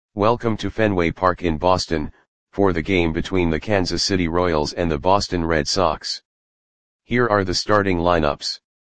Welcome to Fenway Park in Boston, for the game between the Kansas City Royals and the Boston Red Sox. Here are the starting lineups.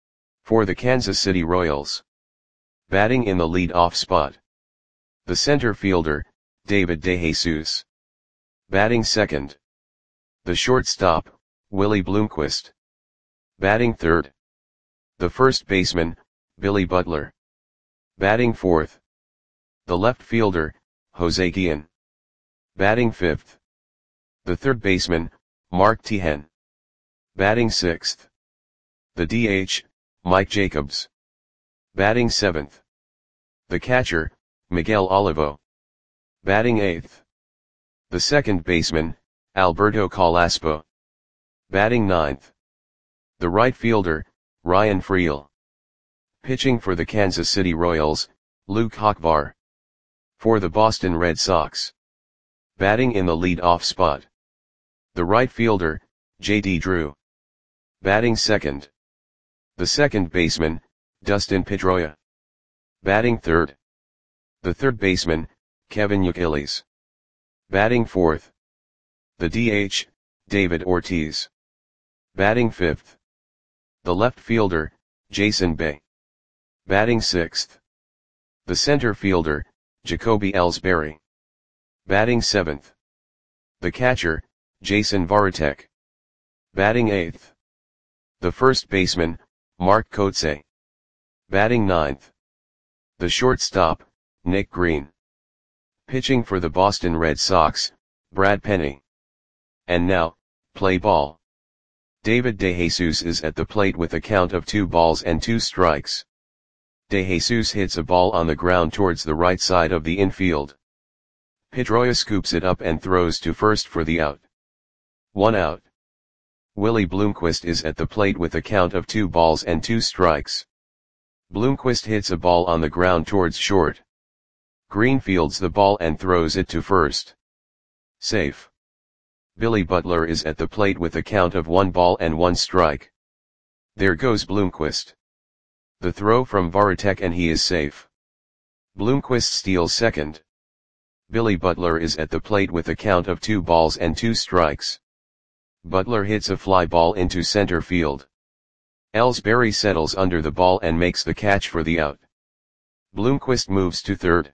For the Kansas City Royals. Batting in the lead-off spot. The center fielder, David DeJesus. Batting second. The shortstop, Willie Bloomquist. Batting third. The first baseman, Billy Butler. Batting fourth. The left fielder, Jose Guillen. Batting fifth. The third baseman, Mark Teahen. Batting sixth. The DH, Mike Jacobs. Batting seventh. The catcher, Miguel Olivo. Batting eighth. The second baseman, Alberto Calaspo. Batting ninth. The right fielder, Ryan Freel. Pitching for the Kansas City Royals, Luke Hochvar. For the Boston Red Sox. Batting in the lead-off spot. The right fielder, J.D. Drew. Batting second. The second baseman, Dustin Pedroia. Batting third. The third baseman, Kevin Youkilis. Batting fourth. The DH, David Ortiz. Batting fifth. The left fielder, Jason Bay. Batting sixth. The center fielder, Jacoby Ellsbury. Batting seventh. The catcher, Jason Varitek. Batting eighth. The first baseman, Mark Kotsay. Batting ninth. The shortstop, Nick Green. Pitching for the Boston Red Sox, Brad Penny. And now, play ball. David DeJesus is at the plate with a count of 2 balls and 2 strikes. DeJesus hits a ball on the ground towards the right side of the infield. Pedroia scoops it up and throws to first for the out. 1 out. Willie Bloomquist is at the plate with a count of 2 balls and 2 strikes. Bloomquist hits a ball on the ground towards short. Green fields the ball and throws it to first. Safe. Billy Butler is at the plate with a count of 1 ball and 1 strike. There goes Bloomquist. The throw from Varitek and he is safe. Bloomquist steals second. Billy Butler is at the plate with a count of 2 balls and 2 strikes. Butler hits a fly ball into center field. Ellsbury settles under the ball and makes the catch for the out. Bloomquist moves to third.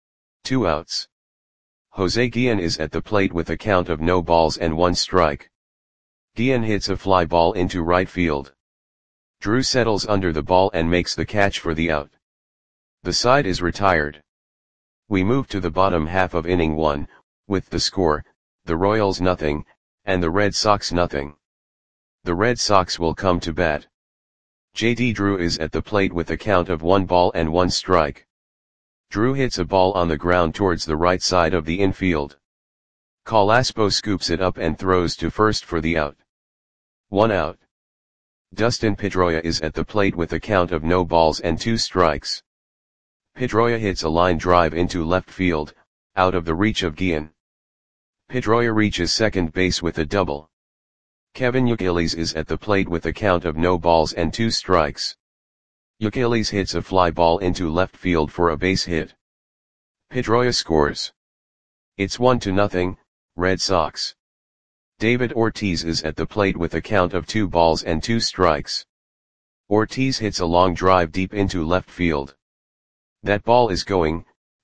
2 outs. Jose Guillen is at the plate with a count of no balls and 1 strike. Guillen hits a fly ball into right field. Drew settles under the ball and makes the catch for the out. The side is retired. We move to the bottom half of inning 1, with the score, the Royals nothing, and the Red Sox nothing. The Red Sox will come to bat. J.D. Drew is at the plate with a count of 1 ball and 1 strike. Drew hits a ball on the ground towards the right side of the infield. Calaspo scoops it up and throws to first for the out. 1 out. Dustin Pedroia is at the plate with a count of no balls and 2 strikes. Pedroia hits a line drive into left field, out of the reach of Guillen. Pedroia reaches second base with a double. Kevin Youkilis is at the plate with a count of no balls and 2 strikes. Youkilis hits a fly ball into left field for a base hit. Pedroia scores. It's 1-0, Red Sox. David Ortiz is at the plate with a count of 2 balls and 2 strikes. Ortiz hits a long drive deep into left field. That ball is gone.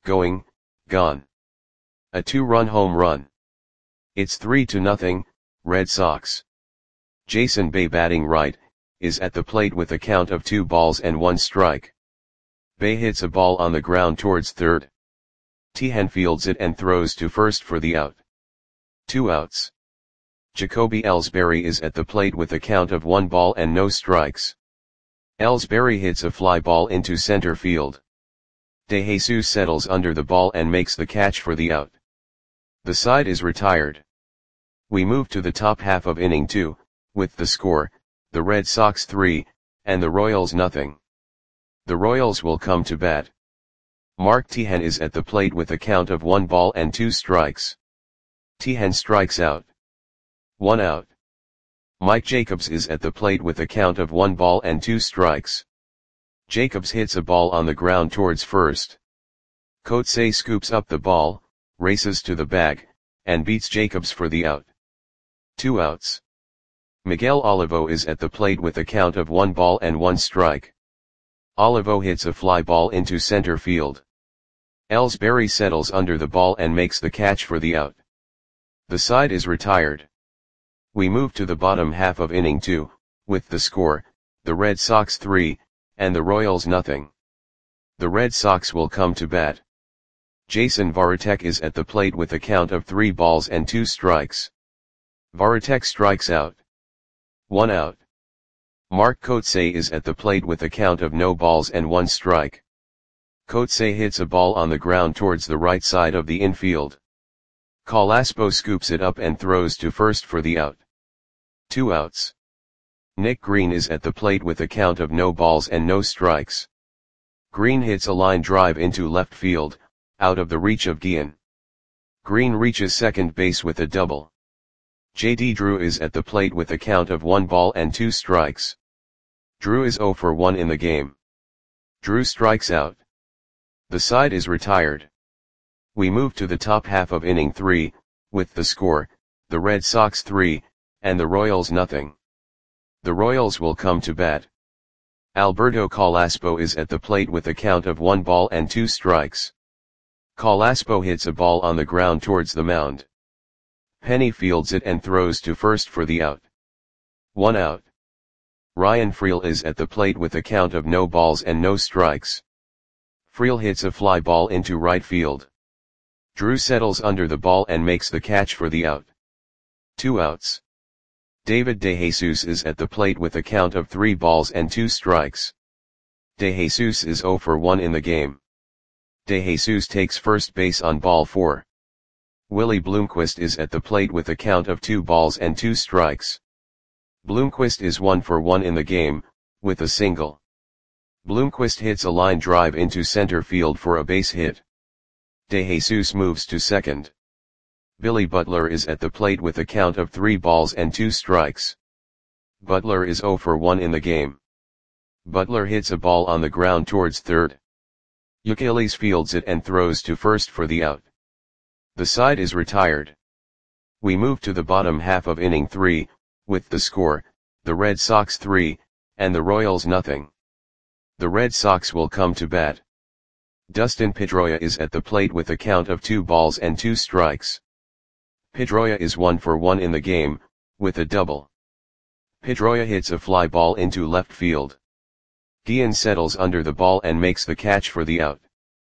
A 2-run home run. It's 3-0, Red Sox. Jason Bay batting right, is at the plate with a count of 2 balls and 1 strike. Bay hits a ball on the ground towards third. Teahen fields it and throws to first for the out. 2 outs. Jacoby Ellsbury is at the plate with a count of 1 ball and no strikes. Ellsbury hits a fly ball into center field. DeJesus settles under the ball and makes the catch for the out. The side is retired. We move to the top half of inning 2, with the score, the Red Sox 3, and the Royals nothing. The Royals will come to bat. Mark Teahen is at the plate with a count of 1 ball and 2 strikes. Teahen strikes out. 1 out. Mike Jacobs is at the plate with a count of 1 ball and 2 strikes. Jacobs hits a ball on the ground towards first. Coetzee scoops up the ball, races to the bag, and beats Jacobs for the out. 2 outs. Miguel Olivo is at the plate with a count of 1 ball and 1 strike. Olivo hits a fly ball into center field. Ellsbury settles under the ball and makes the catch for the out. The side is retired. We move to the bottom half of inning 2, with the score, the Red Sox 3, and the Royals nothing. The Red Sox will come to bat. Jason Varitek is at the plate with a count of 3 balls and 2 strikes. Varitek strikes out. 1 out. Mark Coetzee is at the plate with a count of no balls and 1 strike. Coetzee hits a ball on the ground towards the right side of the infield. Calaspo scoops it up and throws to first for the out. 2 outs. Nick Green is at the plate with a count of no balls and no strikes. Green hits a line drive into left field, out of the reach of Guillen. Green reaches second base with a double. J.D. Drew is at the plate with a count of 1 ball and 2 strikes. Drew is 0 for 1 in the game. Drew strikes out. The side is retired. We move to the top half of inning 3, with the score, the Red Sox 3, and the Royals nothing. The Royals will come to bat. Alberto Calaspo is at the plate with a count of 1 ball and 2 strikes. Calaspo hits a ball on the ground towards the mound. Penny fields it and throws to first for the out. 1 out. Ryan Freel is at the plate with a count of no balls and no strikes. Freel hits a fly ball into right field. Drew settles under the ball and makes the catch for the out. 2 outs. David DeJesus is at the plate with a count of 3 balls and 2 strikes. DeJesus is 0 for 1 in the game. DeJesus takes first base on ball 4. Willie Bloomquist is at the plate with a count of 2 balls and 2 strikes. Bloomquist is 1 for 1 in the game, with a single. Bloomquist hits a line drive into center field for a base hit. DeJesus moves to second. Billy Butler is at the plate with a count of 3 balls and 2 strikes. Butler is 0 for 1 in the game. Butler hits a ball on the ground towards third. Youkilis fields it and throws to first for the out. The side is retired. We move to the bottom half of inning 3, with the score, the Red Sox 3, and the Royals nothing. The Red Sox will come to bat. Dustin Pedroia is at the plate with a count of 2 balls and 2 strikes. Pedroia is 1 for 1 in the game, with a double. Pedroia hits a fly ball into left field. Guillen settles under the ball and makes the catch for the out.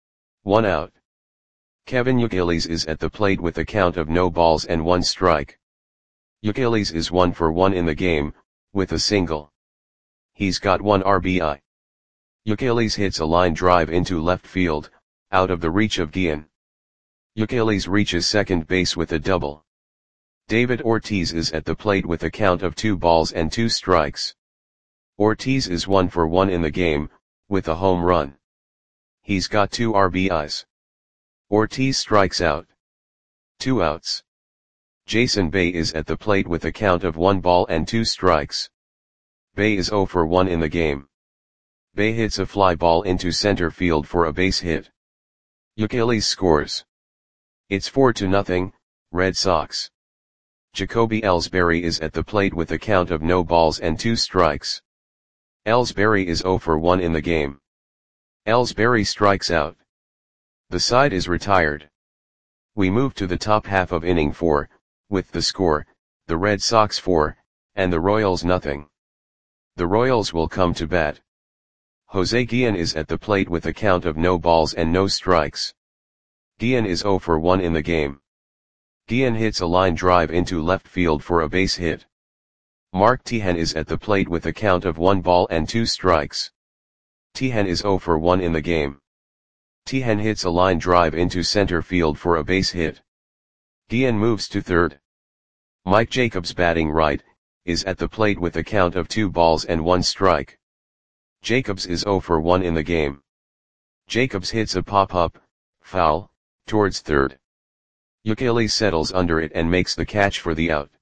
1 out. Kevin Youkilis is at the plate with a count of no balls and 1 strike. Youkilis is 1 for 1 in the game, with a single. He's got 1 RBI. Youkilis hits a line drive into left field, out of the reach of Guillen. Youkilis reaches second base with a double. David Ortiz is at the plate with a count of 2 balls and 2 strikes. Ortiz is 1 for 1 in the game, with a home run. He's got 2 RBIs. Ortiz strikes out. 2 outs. Jason Bay is at the plate with a count of 1 ball and 2 strikes. Bay is 0 for 1 in the game. Bay hits a fly ball into center field for a base hit. Youkilis scores. It's 4-0, Red Sox. Jacoby Ellsbury is at the plate with a count of no balls and 2 strikes. Ellsbury is 0 for 1 in the game. Ellsbury strikes out. The side is retired. We move to the top half of inning 4, with the score, the Red Sox 4, and the Royals nothing. The Royals will come to bat. Jose Guillen is at the plate with a count of no balls and no strikes. Guillen is 0 for 1 in the game. Guillen hits a line drive into left field for a base hit. Mark Teahen is at the plate with a count of 1 ball and 2 strikes. Teahen is 0 for 1 in the game. Teahen hits a line drive into center field for a base hit. Guillen moves to third. Mike Jacobs, batting right, is at the plate with a count of 2 balls and 1 strike. Jacobs is 0 for 1 in the game. Jacobs hits a pop-up, foul, towards third. Youkilis settles under it and makes the catch for the out.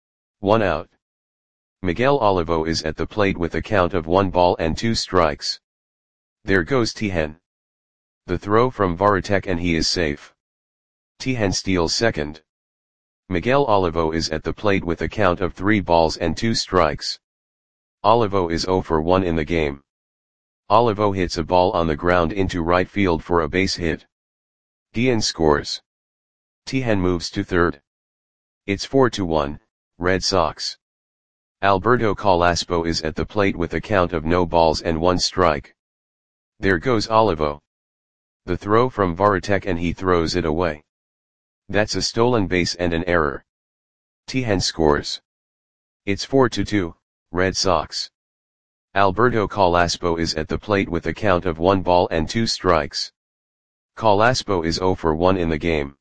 1 out. Miguel Olivo is at the plate with a count of 1 ball and 2 strikes. There goes Teahen. The throw from Varitek and he is safe. Tihan steals second. Miguel Olivo is at the plate with a count of 3 balls and 2 strikes. Olivo is 0 for 1 in the game. Olivo hits a ball on the ground into right field for a base hit. Guillen scores. Tihan moves to third. It's 4-1, Red Sox. Alberto Calaspo is at the plate with a count of no balls and 1 strike. There goes Olivo. The throw from Varitek and he throws it away. That's a stolen base and an error. Tihan scores. It's 4-2, Red Sox. Alberto Calaspo is at the plate with a count of 1 ball and 2 strikes. Calaspo is 0 for 1 in the game.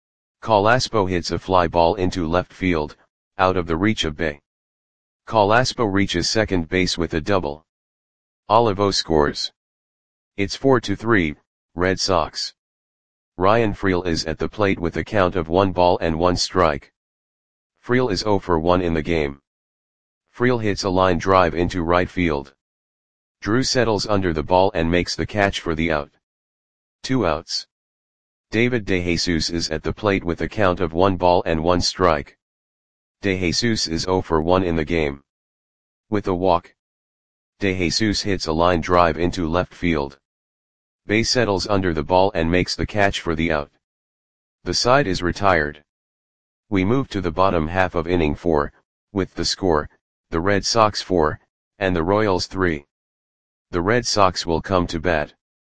Calaspo hits a fly ball into left field, out of the reach of Bay. Calaspo reaches second base with a double. Olivo scores. It's 4-3, Red Sox. Ryan Freel is at the plate with a count of 1 ball and 1 strike. Freel is 0 for 1 in the game. Freel hits a line drive into right field. Drew settles under the ball and makes the catch for the out. 2 outs. David DeJesus is at the plate with a count of 1 ball and 1 strike. DeJesus is 0 for 1 in the game. With a walk, DeJesus hits a line drive into left field. Bay settles under the ball and makes the catch for the out. The side is retired. We move to the bottom half of inning 4, with the score, the Red Sox 4, and the Royals 3. The Red Sox will come to bat.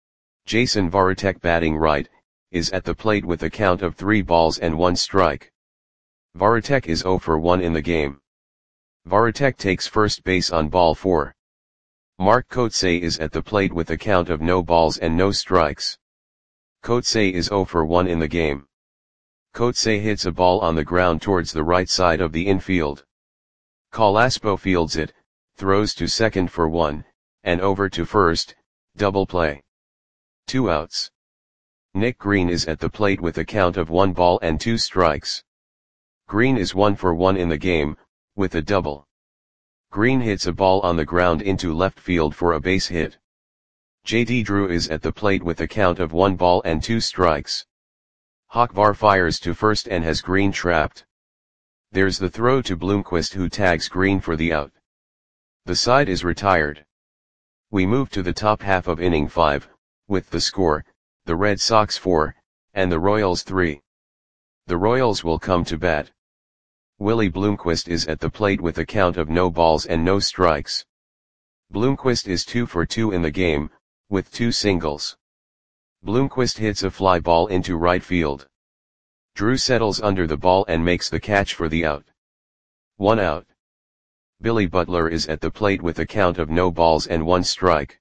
Jason Varitek, batting right, is at the plate with a count of 3 balls and 1 strike. Varitek is 0 for 1 in the game. Varitek takes first base on ball 4. Mark Kotsay is at the plate with a count of no balls and no strikes. Kotsay is 0 for 1 in the game. Kotsay hits a ball on the ground towards the right side of the infield. Calaspo fields it, throws to second for 1, and over to first, double play. 2 outs. Nick Green is at the plate with a count of 1 ball and 2 strikes. Green is 1 for 1 in the game, with a double. Green hits a ball on the ground into left field for a base hit. J.D. Drew is at the plate with a count of 1 ball and 2 strikes. Hochvar fires to first and has Green trapped. There's the throw to Bloomquist, who tags Green for the out. The side is retired. We move to the top half of inning 5, with the score, the Red Sox 4, and the Royals 3. The Royals will come to bat. Willie Bloomquist is at the plate with a count of no balls and no strikes. Bloomquist is 2 for 2 in the game, with 2 singles. Bloomquist hits a fly ball into right field. Drew settles under the ball and makes the catch for the out. 1 out. Billy Butler is at the plate with a count of no balls and 1 strike.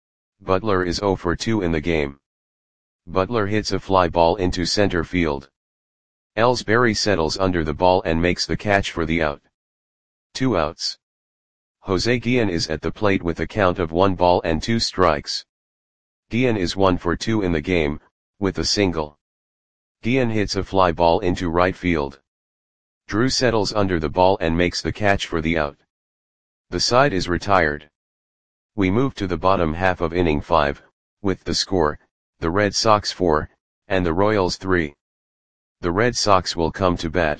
Butler is 0 for 2 in the game. Butler hits a fly ball into center field. Ellsbury settles under the ball and makes the catch for the out. 2 outs. Jose Guillen is at the plate with a count of 1 ball and 2 strikes. Guillen is 1 for 2 in the game, with a single. Guillen hits a fly ball into right field. Drew settles under the ball and makes the catch for the out. The side is retired. We move to the bottom half of inning 5, with the score, the Red Sox 4, and the Royals 3. The Red Sox will come to bat.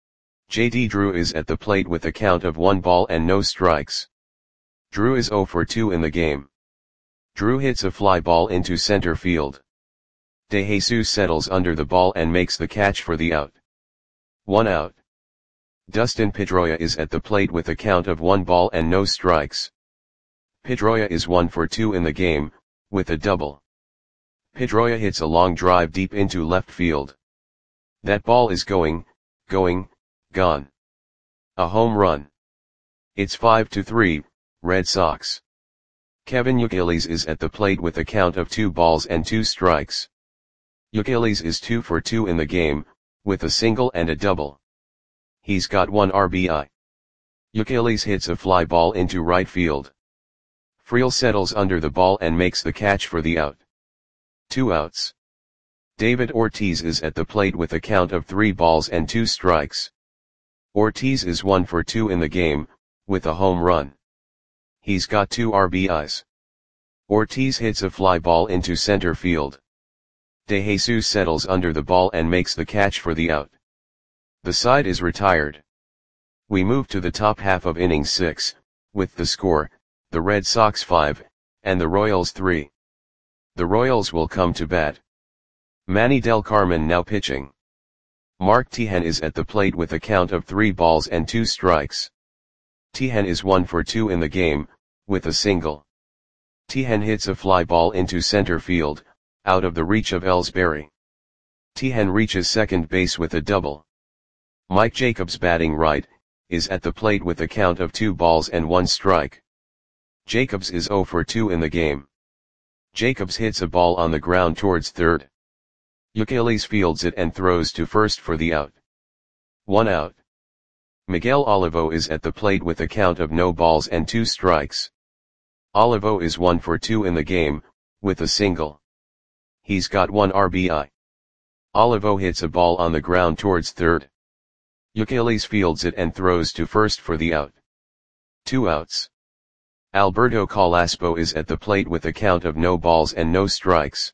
J.D. Drew is at the plate with a count of 1 ball and no strikes. Drew is 0 for 2 in the game. Drew hits a fly ball into center field. DeJesus settles under the ball and makes the catch for the out. 1 out. Dustin Pedroia is at the plate with a count of 1 ball and no strikes. Pedroia is 1 for 2 in the game, with a double. Pedroia hits a long drive deep into left field. That ball is gone. A home run. It's 5-3, Red Sox. Kevin Youkilis is at the plate with a count of 2 balls and 2 strikes. Youkilis is 2 for 2 in the game, with a single and a double. He's got 1 RBI. Youkilis hits a fly ball into right field. Freel settles under the ball and makes the catch for the out. 2 outs. David Ortiz is at the plate with a count of 3 balls and 2 strikes. Ortiz is 1 for 2 in the game, with a home run. He's got 2 RBIs. Ortiz hits a fly ball into center field. De Jesus settles under the ball and makes the catch for the out. The side is retired. We move to the top half of innings 6, with the score, the Red Sox 5, and the Royals 3. The Royals will come to bat. Manny Del Carmen now pitching. Mark Tejan is at the plate with a count of 3 balls and 2 strikes. Tejan is 1 for 2 in the game, with a single. Tejan hits a fly ball into center field, out of the reach of Ellsbury. Tejan reaches second base with a double. Mike Jacobs batting right, is at the plate with a count of 2 balls and 1 strike. Jacobs is 0 for 2 in the game. Jacobs hits a ball on the ground towards third. Youkilis fields it and throws to first for the out. 1 out. Miguel Olivo is at the plate with a count of no balls and 2 strikes. Olivo is 1 for 2 in the game, with a single. He's got 1 RBI. Olivo hits a ball on the ground towards third. Youkilis fields it and throws to first for the out. 2 outs. Alberto Calaspo is at the plate with a count of no balls and no strikes.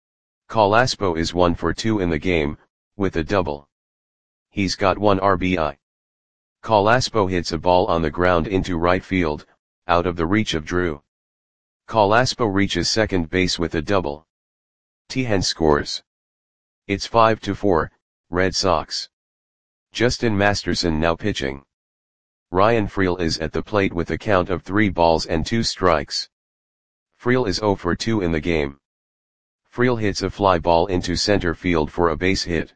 Calaspo is 1 for 2 in the game, with a double. He's got 1 RBI. Calaspo hits a ball on the ground into right field, out of the reach of Drew. Calaspo reaches second base with a double. Tejan scores. It's 5-4, Red Sox. Justin Masterson now pitching. Ryan Freel is at the plate with a count of 3 balls and 2 strikes. Freel is 0 for 2 in the game. Freel hits a fly ball into center field for a base hit.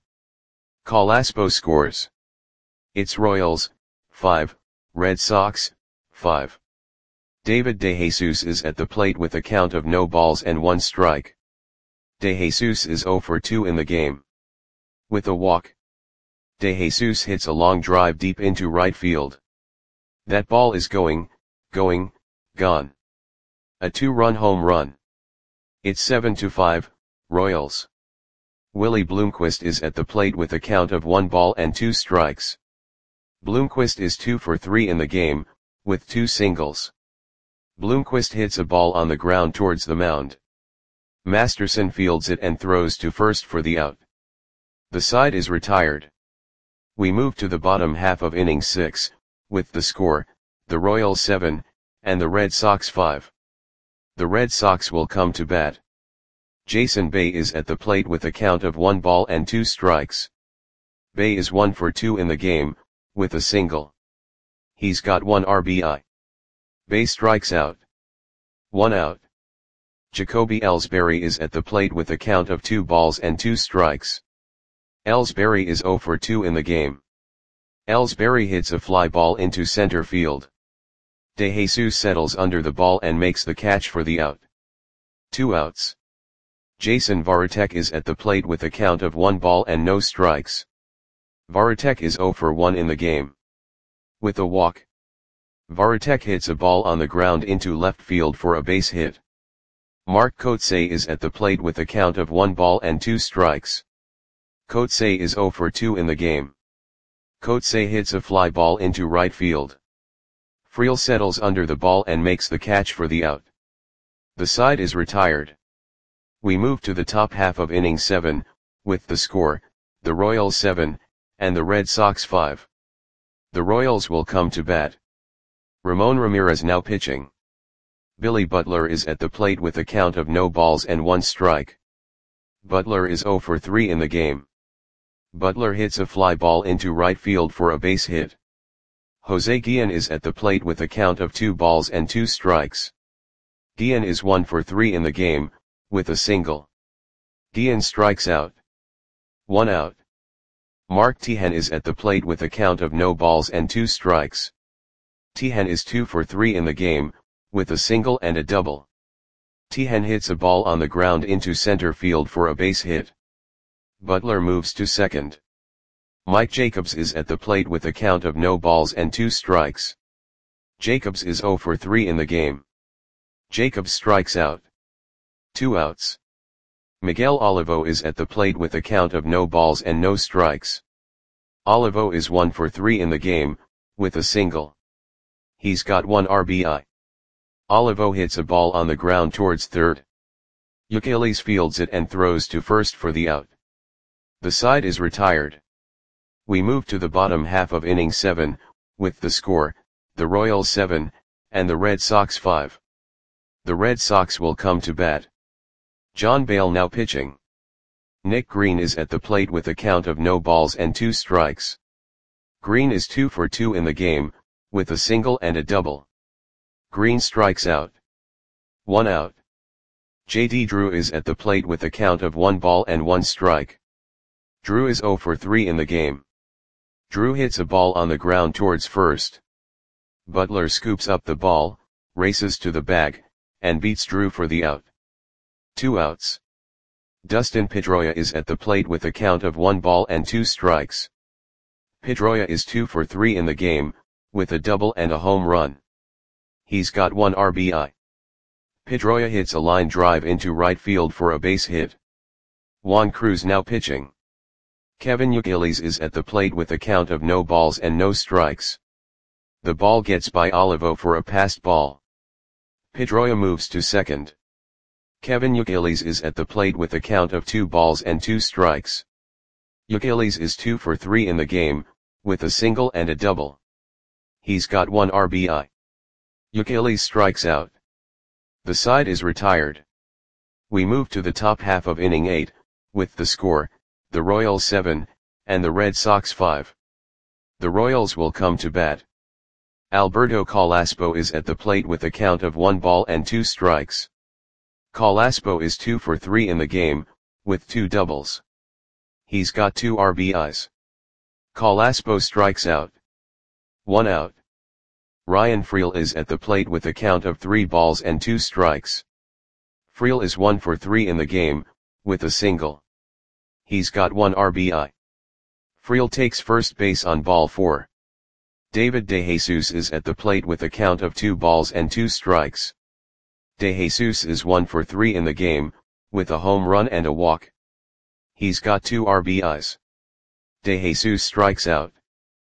Calaspo scores. It's Royals, 5, Red Sox, 5. David DeJesus is at the plate with a count of no balls and 1 strike. DeJesus is 0 for 2 in the game. With a walk. DeJesus hits a long drive deep into right field. That ball is gone. A 2-run home run. It's 7-5, Royals. Willie Bloomquist is at the plate with a count of 1 ball and 2 strikes. Bloomquist is 2 for 3 in the game, with 2 singles. Bloomquist hits a ball on the ground towards the mound. Masterson fields it and throws to first for the out. The side is retired. We move to the bottom half of inning 6, with the score, the Royals 7, and the Red Sox 5. The Red Sox will come to bat. Jason Bay is at the plate with a count of 1 ball and 2 strikes. Bay is 1 for 2 in the game, with a single. He's got 1 RBI. Bay strikes out. 1 out. Jacoby Ellsbury is at the plate with a count of 2 balls and 2 strikes. Ellsbury is 0 for 2 in the game. Ellsbury hits a fly ball into center field. DeJesus settles under the ball and makes the catch for the out. 2 outs. Jason Varitek is at the plate with a count of 1 ball and no strikes. Varitek is 0 for 1 in the game. With a walk. Varitek hits a ball on the ground into left field for a base hit. Mark Kotsay is at the plate with a count of 1 ball and 2 strikes. Kotsay is 0 for 2 in the game. Kotsay hits a fly ball into right field. Freel settles under the ball and makes the catch for the out. The side is retired. We move to the top half of inning 7, with the score, the Royals 7, and the Red Sox 5. The Royals will come to bat. Ramon Ramirez now pitching. Billy Butler is at the plate with a count of no balls and 1 strike. Butler is 0 for 3 in the game. Butler hits a fly ball into right field for a base hit. Jose Guillen is at the plate with a count of 2 balls and 2 strikes. Guillen is 1 for 3 in the game, with a single. Guillen strikes out. 1 out. Mark Tejan is at the plate with a count of no balls and 2 strikes. Tejan is 2 for 3 in the game, with a single and a double. Tejan hits a ball on the ground into center field for a base hit. Butler moves to second. Mike Jacobs is at the plate with a count of no balls and 2 strikes. Jacobs is 0 for 3 in the game. Jacobs strikes out. 2 outs. Miguel Olivo is at the plate with a count of no balls and no strikes. Olivo is 1 for 3 in the game, with a single. He's got 1 RBI. Olivo hits a ball on the ground towards third. Youkilis fields it and throws to first for the out. The side is retired. We move to the bottom half of inning 7, with the score, the Royals 7, and the Red Sox 5. The Red Sox will come to bat. John Bale now pitching. Nick Green is at the plate with a count of no balls and 2 strikes. Green is 2 for 2 in the game, with a single and a double. Green strikes out. 1 out. J.D. Drew is at the plate with a count of 1 ball and 1 strike. Drew is 0 for 3 in the game. Drew hits a ball on the ground towards first. Butler scoops up the ball, races to the bag, and beats Drew for the out. 2 outs. Dustin Pedroia is at the plate with a count of 1 ball and 2 strikes. Pedroia is 2 for 3 in the game, with a double and a home run. He's got 1 RBI. Pedroia hits a line drive into right field for a base hit. Juan Cruz now pitching. Kevin Youkilis is at the plate with a count of no balls and no strikes. The ball gets by Olivo for a passed ball. Pedroia moves to second. Kevin Youkilis is at the plate with a count of 2 balls and 2 strikes. Youkilis is 2 for 3 in the game, with a single and a double. He's got 1 RBI. Youkilis strikes out. The side is retired. We move to the top half of inning 8, with the score, the Royals 7, and the Red Sox 5. The Royals will come to bat. Alberto Carrasco is at the plate with a count of 1 ball and 2 strikes. Carrasco is 2 for 3 in the game, with 2 doubles. He's got 2 RBIs. Carrasco strikes out. 1 out. Ryan Freel is at the plate with a count of 3 balls and 2 strikes. Freel is 1 for 3 in the game, with a single. He's got 1 RBI. Freel takes first base on ball 4. David DeJesus is at the plate with a count of 2 balls and 2 strikes. DeJesus is 1 for 3 in the game, with a home run and a walk. He's got 2 RBIs. DeJesus strikes out.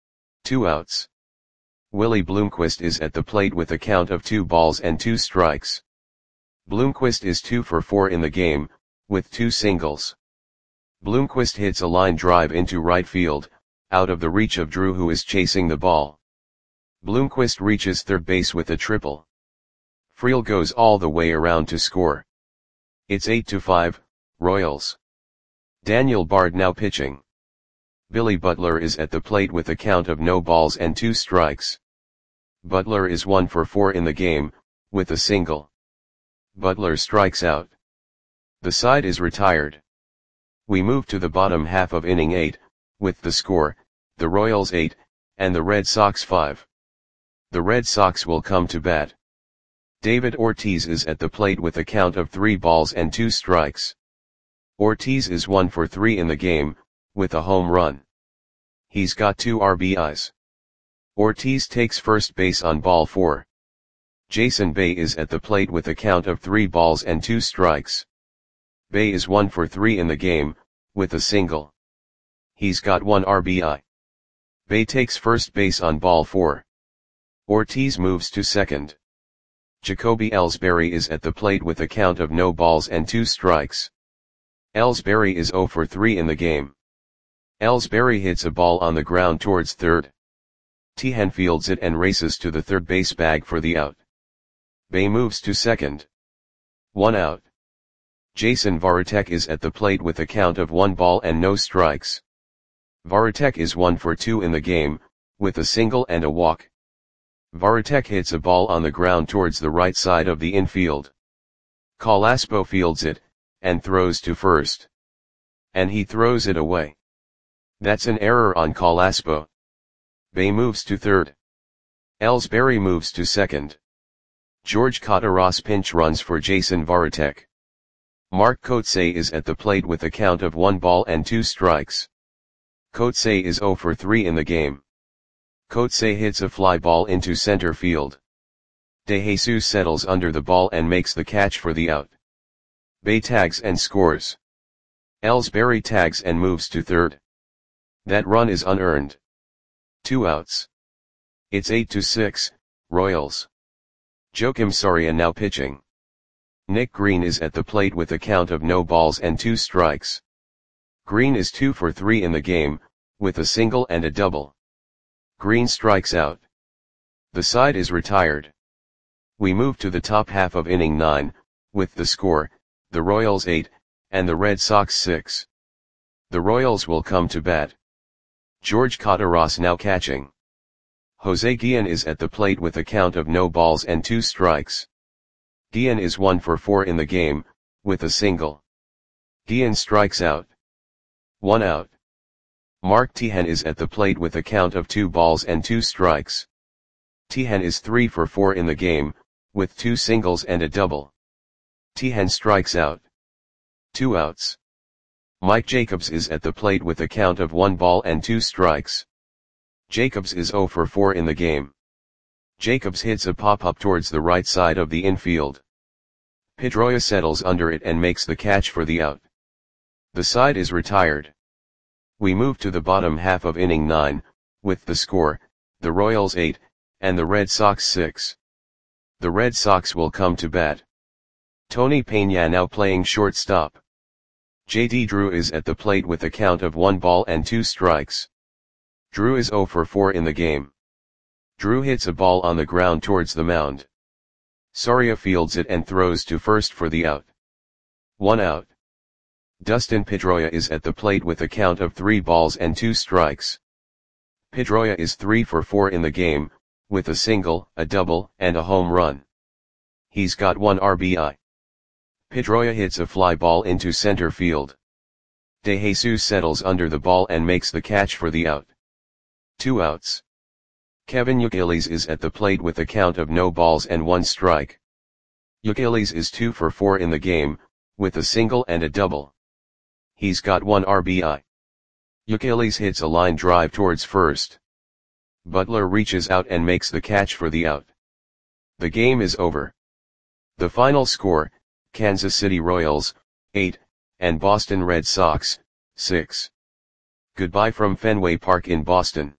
2 outs. Willie Bloomquist is at the plate with a count of 2 balls and 2 strikes. Bloomquist is 2 for 4 in the game, with 2 singles. Bloomquist hits a line drive into right field, out of the reach of Drew, who is chasing the ball. Bloomquist reaches third base with a triple. Freel goes all the way around to score. It's 8-5, Royals. Daniel Bard now pitching. Billy Butler is at the plate with a count of no balls and 2 strikes. Butler is 1 for 4 in the game, with a single. Butler strikes out. The side is retired. We move to the bottom half of inning 8, with the score, the Royals 8, and the Red Sox 5. The Red Sox will come to bat. David Ortiz is at the plate with a count of 3 balls and 2 strikes. Ortiz is 1 for 3 in the game, with a home run. He's got 2 RBIs. Ortiz takes first base on ball 4. Jason Bay is at the plate with a count of 3 balls and 2 strikes. Bay is 1 for 3 in the game, with a single. He's got 1 RBI. Bay takes first base on ball 4. Ortiz moves to second. Jacoby Ellsbury is at the plate with a count of no balls and 2 strikes. Ellsbury is 0 for 3 in the game. Ellsbury hits a ball on the ground towards third. Tehan fields it and races to the third base bag for the out. Bay moves to second. 1 out. Jason Varitek is at the plate with a count of 1 ball and no strikes. Varitek is 1 for 2 in the game, with a single and a walk. Varitek hits a ball on the ground towards the right side of the infield. Carrasco fields it, and throws to first. And he throws it away. That's an error on Carrasco. Bay moves to third. Ellsbury moves to second. George Cotaras pinch runs for Jason Varitek. Mark Kotsay is at the plate with a count of 1 ball and 2 strikes. Kotsay is 0 for 3 in the game. Kotsay hits a fly ball into center field. DeJesus settles under the ball and makes the catch for the out. Bay tags and scores. Ellsbury tags and moves to third. That run is unearned. 2 outs. It's 8-6, Royals. Joakim Soria now pitching. Nick Green is at the plate with a count of no balls and 2 strikes. Green is 2 for 3 in the game, with a single and a double. Green strikes out. The side is retired. We move to the top half of inning 9, with the score, the Royals 8, and the Red Sox 6. The Royals will come to bat. George Cotaras now catching. Jose Guillen is at the plate with a count of no balls and 2 strikes. Guillen is 1 for 4 in the game, with a single. Guillen strikes out. 1 out. Mark Tejan is at the plate with a count of 2 balls and 2 strikes. Tejan is 3 for 4 in the game, with 2 singles and a double. Tejan strikes out. 2 outs. Mike Jacobs is at the plate with a count of 1 ball and 2 strikes. Jacobs is 0 for 4 in the game. Jacobs hits a pop-up towards the right side of the infield. Pedroia settles under it and makes the catch for the out. The side is retired. We move to the bottom half of inning 9, with the score, the Royals 8, and the Red Sox 6. The Red Sox will come to bat. Tony Peña now playing shortstop. J.D. Drew is at the plate with a count of 1 ball and 2 strikes. Drew is 0 for 4 in the game. Drew hits a ball on the ground towards the mound. Soria fields it and throws to first for the out. 1 out. Dustin Pedroia is at the plate with a count of 3 balls and 2 strikes. Pedroia is 3 for 4 in the game, with a single, a double, and a home run. He's got 1 RBI. Pedroia hits a fly ball into center field. De Jesus settles under the ball and makes the catch for the out. 2 outs. Kevin Youkilis is at the plate with a count of no balls and 1 strike. Youkilis is 2 for 4 in the game, with a single and a double. He's got 1 RBI. Youkilis hits a line drive towards first. Butler reaches out and makes the catch for the out. The game is over. The final score, Kansas City Royals, 8, and Boston Red Sox, 6. Goodbye from Fenway Park in Boston.